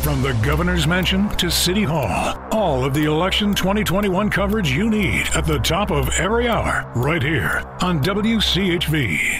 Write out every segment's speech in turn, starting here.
From the governor's mansion to City Hall, all of the election 2021 coverage you need at the top of every hour, right here on WCHV.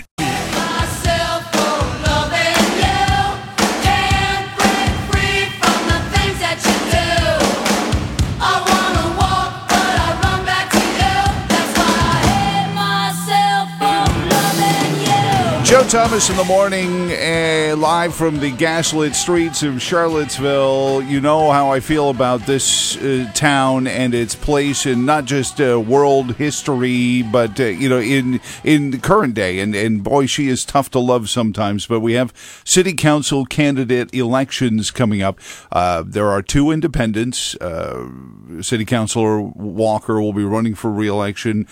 Joe Thomas in the morning, live from the gaslit streets of Charlottesville. You know how I feel about this town and its place in not just world history, but in the current day. And boy, she is tough to love sometimes. But we have city council candidate elections coming up. There are two independents. City Councilor Walker will be running for re-election.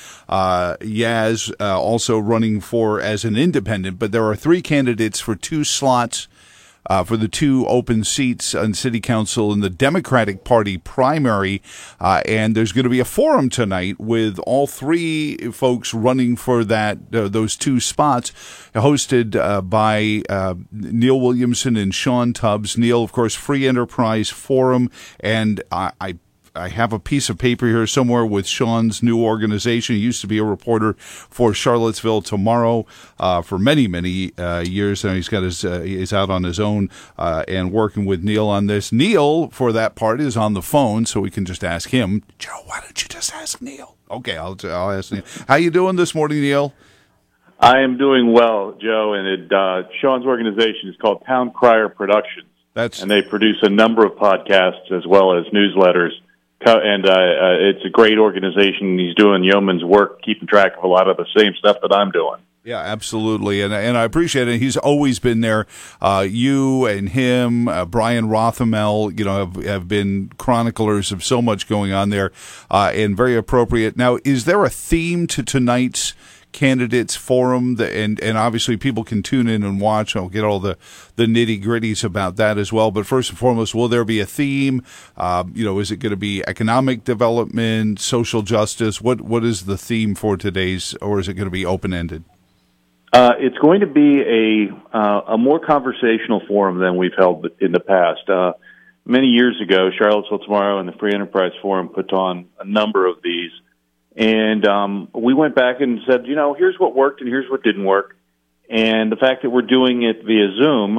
Yaz also running as an independent. But there are three candidates for two slots for the two open seats on City Council in the Democratic Party primary. And there's going to be a forum tonight with all three folks running for those two spots, hosted by Neil Williamson and Sean Tubbs. Neil, of course, Free Enterprise Forum, and I have a piece of paper here somewhere with Sean's new organization. He used to be a reporter for Charlottesville Tomorrow for many, many years. Now he's out on his own and working with Neil on this. Neil, for that part, is on the phone, so we can just ask him. Joe, why don't you just ask Neil? Okay, I'll ask Neil. How you doing this morning, Neil? I am doing well, Joe, and Sean's organization is called Town Crier Productions, and they produce a number of podcasts as well as newsletters. And it's a great organization. He's doing yeoman's work, keeping track of a lot of the same stuff that I'm doing. Yeah, absolutely, and I appreciate it. He's always been there. You and him, Brian Rothamel, have been chroniclers of so much going on there, and very appropriate. Now, is there a theme to tonight's candidates forum, and obviously people can tune in and watch. I'll get all the nitty-gritties about that as well. But first and foremost, will there be a theme? Is it going to be economic development, social justice? What is the theme for today's, or is it going to be open-ended? It's going to be a more conversational forum than we've held in the past. Many years ago, Charlottesville Tomorrow and the Free Enterprise Forum put on a number of these. And we went back and said, here's what worked and here's what didn't work. And the fact that we're doing it via Zoom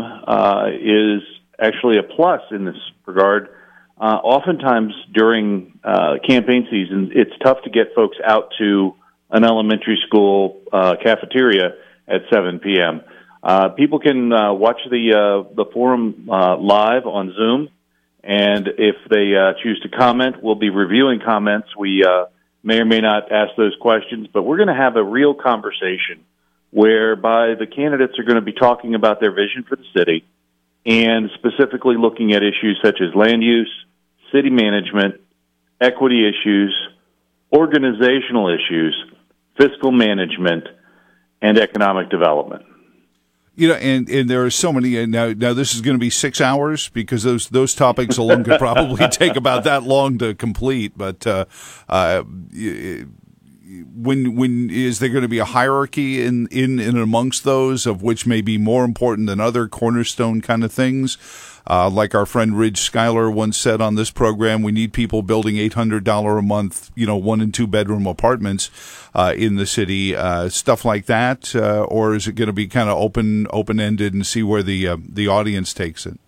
is actually a plus in this regard. Oftentimes during campaign season, it's tough to get folks out to an elementary school cafeteria at 7 p.m. People can watch the forum live on Zoom. And if they choose to comment, we'll be reviewing comments. We may or may not ask those questions, but we're going to have a real conversation whereby the candidates are going to be talking about their vision for the city and specifically looking at issues such as land use, city management, equity issues, organizational issues, fiscal management, and economic development. And there are so many. Now this is going to be 6 hours because those topics alone could probably take about that long to complete. But when is there going to be a hierarchy in amongst those of which may be more important than other cornerstone kind of things? Like our friend Ridge Schuyler once said on this program, we need people building $800 a month, 1 and 2 bedroom apartments in the city, stuff like that, or is it going to be kind of open ended and see where the audience takes it?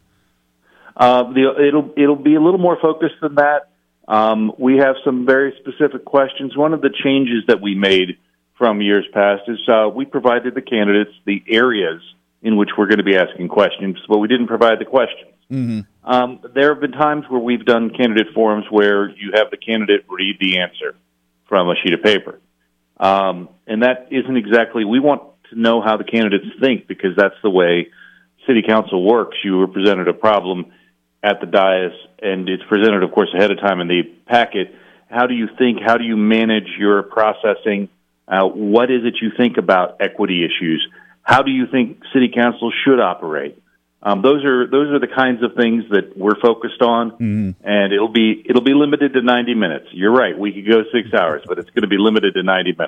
It'll be a little more focused than that. We have some very specific questions. One of the changes that we made from years past is we provided the candidates the areas in which we're going to be asking questions, but we didn't provide the questions. Mm-hmm. There have been times where we've done candidate forums where you have the candidate read the answer from a sheet of paper. And that isn't exactly, we want to know how the candidates think because that's the way city council works. You were presented a problem at the dais, and it's presented, of course, ahead of time in the packet. How do you think? How do you manage your processing? What is it you think about equity issues? How do you think city council should operate? Those are the kinds of things that we're focused on, and it'll be limited to 90 minutes. You're right. We could go 6 hours, but it's going to be limited to 90 minutes.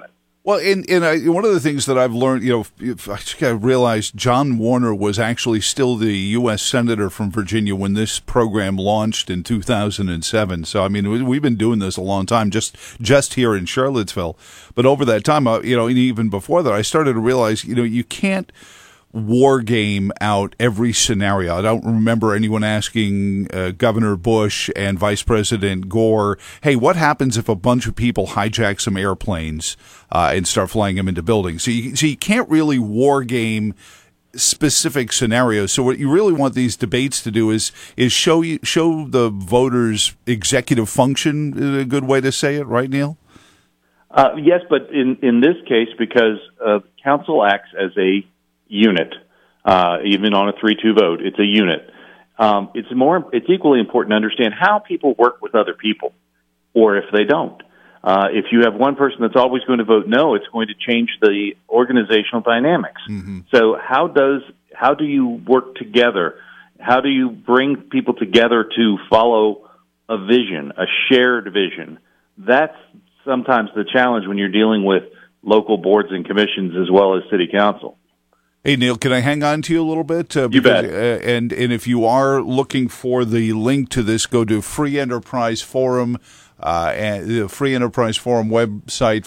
Well, one of the things that I've learned, I think I realized John Warner was actually still the U.S. Senator from Virginia when this program launched in 2007. So, I mean, we've been doing this a long time, just here in Charlottesville. But over that time, and even before that, I started to realize, you can't war game out every scenario. I don't remember anyone asking Governor Bush and Vice President Gore, hey, what happens if a bunch of people hijack some airplanes and start flying them into buildings? So you can't really war game specific scenarios. So what you really want these debates to do is show the voters executive function, is a good way to say it, right, Neil? Yes, but in this case, because council acts as a unit, even on a 3-2 vote, it's a unit. It's equally important to understand how people work with other people, or if they don't. If you have one person that's always going to vote no, it's going to change the organizational dynamics. Mm-hmm. So how do you work together? How do you bring people together to follow a vision, a shared vision? That's sometimes the challenge when you're dealing with local boards and commissions as well as city council. Hey, Neil, can I hang on to you a little bit? You bet. And if you are looking for the link to this, go to Free Enterprise Forum, and the Free Enterprise Forum website,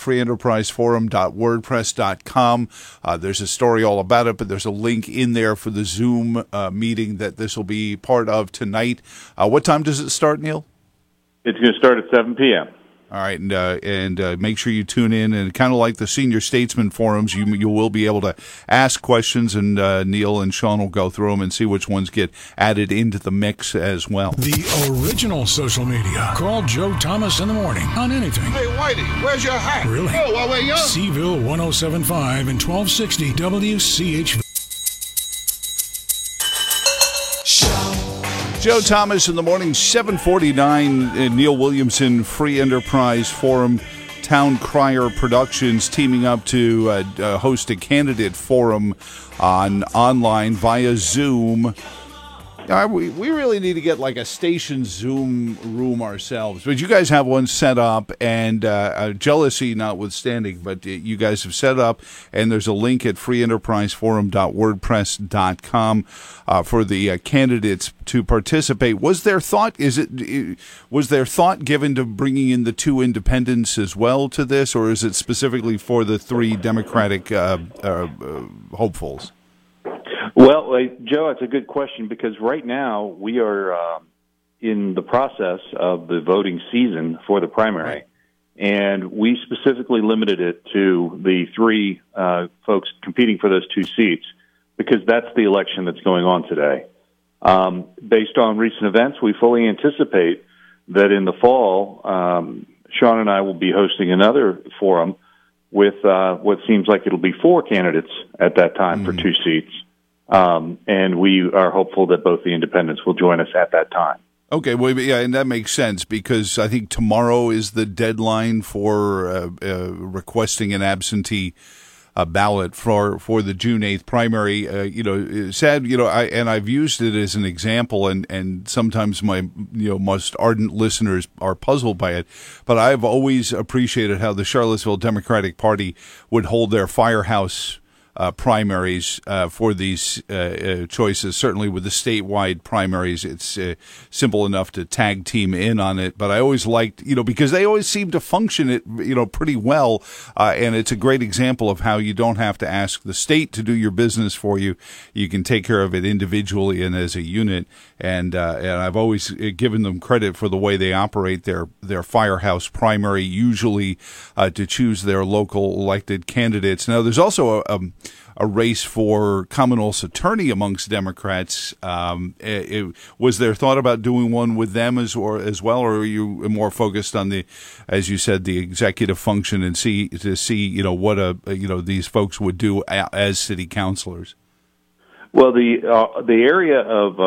freeenterpriseforum.wordpress.com. There's a story all about it, but there's a link in there for the Zoom meeting that this will be part of tonight. What time does it start, Neil? It's going to start at 7 p.m. All right, and make sure you tune in. And kind of like the Senior Statesman Forums, you will be able to ask questions, and Neil and Sean will go through them and see which ones get added into the mix as well. The original social media. Call Joe Thomas in the morning on anything. Hey, Whitey, where's your hat? Really? Oh, while we're young. Seville 107.5 and 1260 WCHV. Joe Thomas in the morning, 7:49. Neil Williamson, Free Enterprise Forum, Town Crier Productions teaming up to host a candidate forum online via Zoom. We really need to get like a station Zoom room ourselves. But you guys have one set up, and jealousy notwithstanding, but you guys have set up, and there's a link at freeenterpriseforum.wordpress.com for the candidates to participate. Was there thought given to bringing in the two independents as well to this, or is it specifically for the three Democratic hopefuls? Well, Joe, it's a good question because right now we are in the process of the voting season for the primary, and we specifically limited it to the three folks competing for those two seats because that's the election that's going on today. Based on recent events, we fully anticipate that in the fall, Sean and I will be hosting another forum with what seems like it'll be four candidates at that time for two seats. And we are hopeful that both the independents will join us at that time. Okay, well, yeah, and that makes sense because I think tomorrow is the deadline for requesting an absentee ballot for the June 8th primary. Sad, I've used it as an example, and sometimes my most ardent listeners are puzzled by it, but I've always appreciated how the Charlottesville Democratic Party would hold their firehouse primaries for these choices. Certainly with the statewide primaries, it's simple enough to tag team in on it. But I always liked, because they always seem to function it, pretty well. And it's a great example of how you don't have to ask the state to do your business for you. You can take care of it individually and as a unit. And I've always given them credit for the way they operate their firehouse primary, usually to choose their local elected candidates. Now, there's also a race for Commonwealth's attorney amongst Democrats. Was there thought about doing one with them as well, or are you more focused on as you said, the executive function and see what these folks would do as city councilors? Well, the area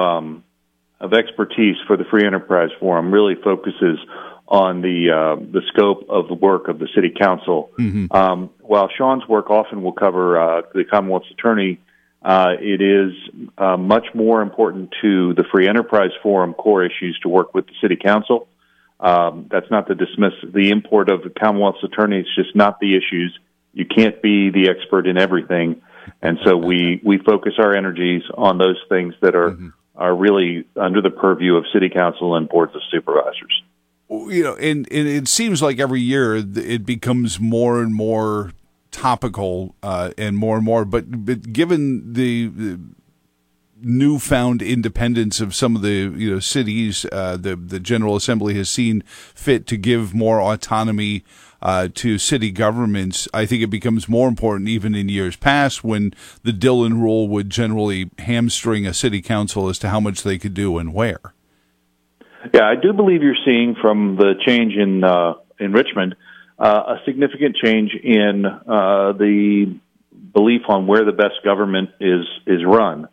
of expertise for the Free Enterprise Forum really focuses on the scope of the work of the city council. Mm-hmm. While Sean's work often will cover the Commonwealth's attorney, it is much more important to the Free Enterprise Forum core issues to work with the city council. That's not to dismiss the import of the Commonwealth's attorney. It's just not the issues You can't be the expert in everything. And so we focus our energies on those things that are really under the purview of city council and boards of supervisors. And it seems like every year it becomes more and more topical and more. But given the newfound independence of some of the cities, the General Assembly has seen fit to give more autonomy to city governments. I think it becomes more important even in years past when the Dillon rule would generally hamstring a city council as to how much they could do and where. Yeah, I do believe you're seeing from the change in Richmond a significant change in the belief on where the best government is run.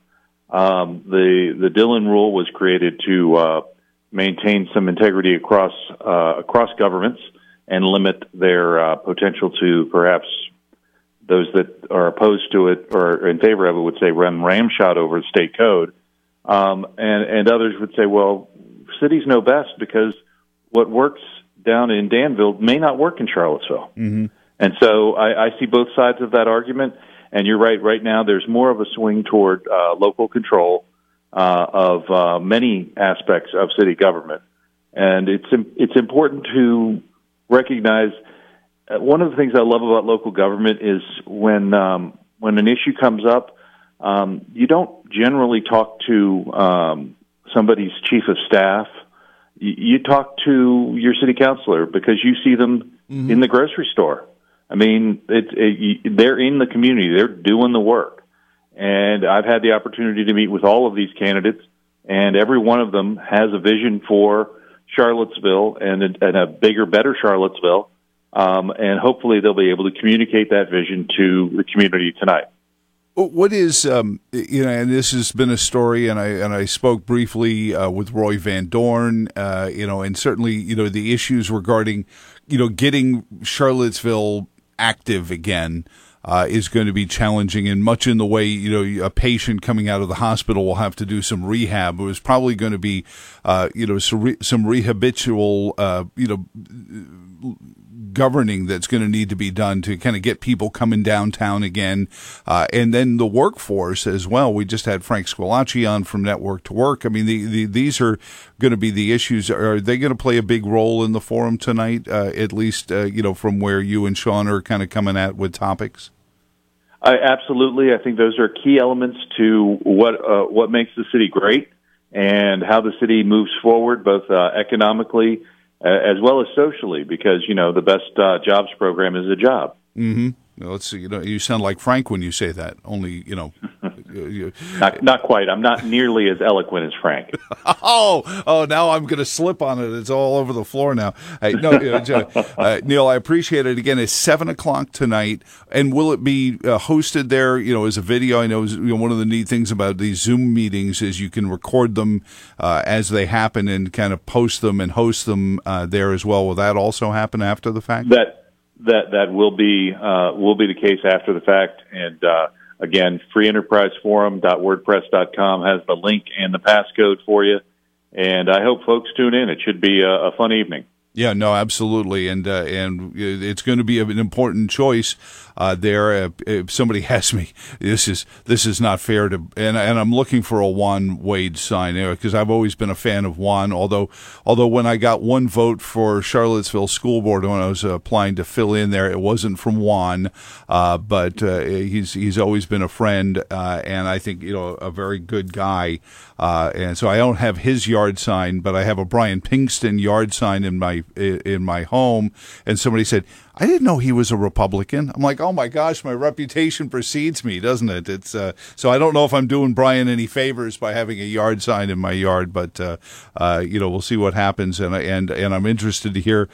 The Dillon rule was created to maintain some integrity across governments and limit their potential to perhaps those that are opposed to it or in favor of it would say run ramshot over the state code, and others would say, well, cities know best because what works down in Danville may not work in Charlottesville. Mm-hmm. And so I see both sides of that argument. And you're right. Right now, there's more of a swing toward local control of many aspects of city government, and it's important to recognize one of the things I love about local government is when an issue comes up, you don't generally talk to somebody's chief of staff. You talk to your city councilor because you see them in the grocery store. I mean, they're in the community. They're doing the work. And I've had the opportunity to meet with all of these candidates, and every one of them has a vision for Charlottesville and a bigger, better Charlottesville. And hopefully they'll be able to communicate that vision to the community tonight. What is, and this has been a story, and I spoke briefly with Roy Van Dorn, and certainly, the issues regarding, getting Charlottesville active again is going to be challenging, and much in the way, a patient coming out of the hospital will have to do some rehab. It was probably going to be, some rehabitual, governing that's going to need to be done to kind of get people coming downtown again. And then the workforce as well. We just had Frank Squillace on from Network to Work. I mean, these are going to be the issues. Are they going to play a big role in the forum tonight, at least, from where you and Sean are kind of coming at with topics? Absolutely. I think those are key elements to what makes the city great and how the city moves forward, both economically as well as socially, because, the best jobs program is a job. Mm-hmm. Well, let's see. You sound like Frank when you say that. Only, not quite. I'm not nearly as eloquent as Frank. Oh! Now I'm going to slip on it. It's all over the floor now. Hey, no, Neil, I appreciate it. Again, it's 7:00 tonight, and will it be hosted there? As a video. I know one of the neat things about these Zoom meetings is you can record them as they happen and kind of post them and host them there as well. Will that also happen after the fact? That will be the case after the fact, and again, freeenterpriseforum.wordpress.com has the link and the passcode for you, and I hope folks tune in. It should be a fun evening. Yeah, no, absolutely, and it's going to be an important choice there. If somebody asks me, this is not fair to, and I'm looking for a Juan Wade sign because I've always been a fan of Juan. Although when I got one vote for Charlottesville School Board when I was applying to fill in there, it wasn't from Juan, but he's always been a friend, and I think a very good guy. And so I don't have his yard sign, but I have a Brian Pinkston yard sign in my home. And somebody said, I didn't know he was a Republican. I'm like, oh my gosh, my reputation precedes me, doesn't it? It's so I don't know if I'm doing Brian any favors by having a yard sign in my yard, but we'll see what happens. And I'm interested to hear,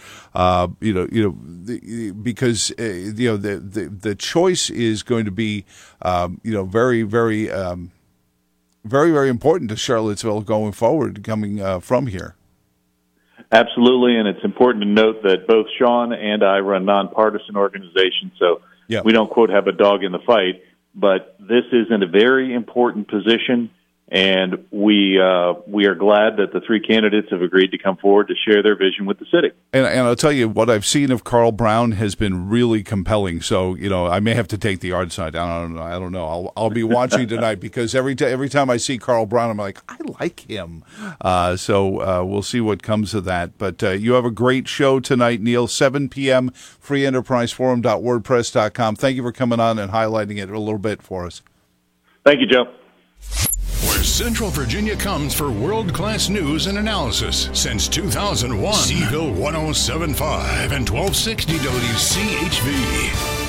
because the choice is going to be, very, very, very, very important to Charlottesville going forward, coming from here. Absolutely, and it's important to note that both Sean and I run nonpartisan organizations, so we don't, quote, have a dog in the fight, but this is in a very important position And we are glad that the three candidates have agreed to come forward to share their vision with the city. And I'll tell you, what I've seen of Carl Brown has been really compelling. So, I may have to take the art side. I don't know. I'll be watching tonight because every time I see Carl Brown, I'm like, I like him. So we'll see what comes of that. But you have a great show tonight, Neil, 7 p.m., freeenterpriseforum.wordpress.com. Thank you for coming on and highlighting it a little bit for us. Thank you, Joe. Where Central Virginia comes for world-class news and analysis since 2001. Seville 107.5 and 1260 WCHV.